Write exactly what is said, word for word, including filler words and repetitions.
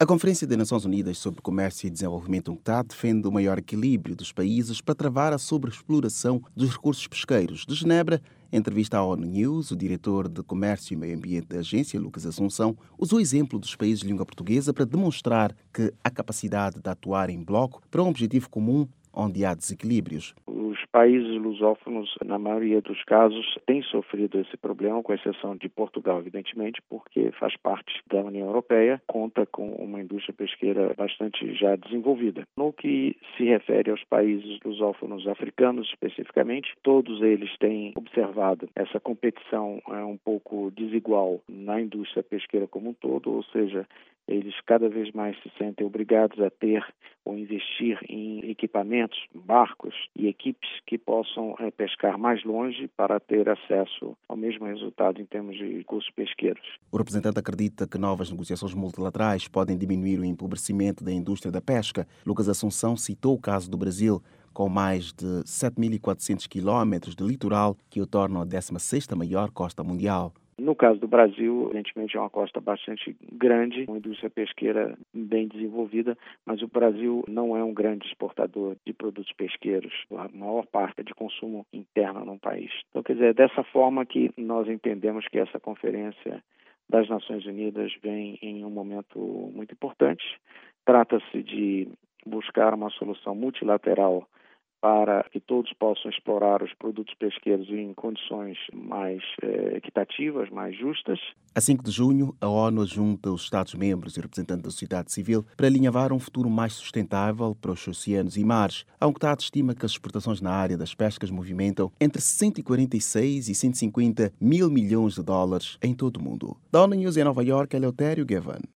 A Conferência das Nações Unidas sobre Comércio e Desenvolvimento UNCTAD defende o maior equilíbrio dos países para travar a sobreexploração dos recursos pesqueiros. De Genebra, em entrevista à ONU News, o diretor de Comércio e Meio Ambiente da agência, Lucas Assunção, usou o exemplo dos países de língua portuguesa para demonstrar que há capacidade de atuar em bloco para um objetivo comum onde há desequilíbrios. Os países lusófonos, na maioria dos casos, têm sofrido esse problema, com exceção de Portugal, evidentemente, porque faz parte da União Europeia, conta com uma indústria pesqueira bastante já desenvolvida. No que se refere aos países lusófonos africanos, especificamente, todos eles têm observado essa competição é, um pouco desigual na indústria pesqueira como um todo, ou seja, eles cada vez mais se sentem obrigados a ter ou investir em equipamentos, barcos e equipes que possam é, pescar mais longe para ter acesso ao mesmo resultado em termos de recursos pesqueiros. O representante acredita que novas negociações multilaterais podem diminuir o empobrecimento da indústria da pesca. Lucas Assunção citou o caso do Brasil, com mais de sete mil e quatrocentos quilómetros de litoral, que o tornam a décima sexta maior costa mundial. No caso do Brasil, evidentemente é uma costa bastante grande, uma indústria pesqueira bem desenvolvida, mas o Brasil não é um grande exportador de produtos pesqueiros. A maior parte é de consumo interno no país. Então, quer dizer, é dessa forma que nós entendemos que essa conferência das Nações Unidas vem em um momento muito importante. Trata-se de buscar uma solução multilateral para que todos possam explorar os produtos pesqueiros em condições mais eh, equitativas, mais justas. A cinco de junho, a ONU junta os Estados-membros e representantes da sociedade civil para alinhavar um futuro mais sustentável para os oceanos e mares. A UNCTAD estima que as exportações na área das pescas movimentam entre cento e quarenta e seis e cento e cinquenta mil milhões de dólares em todo o mundo. Da ONU News em Nova Iorque, Eleutério Gavan.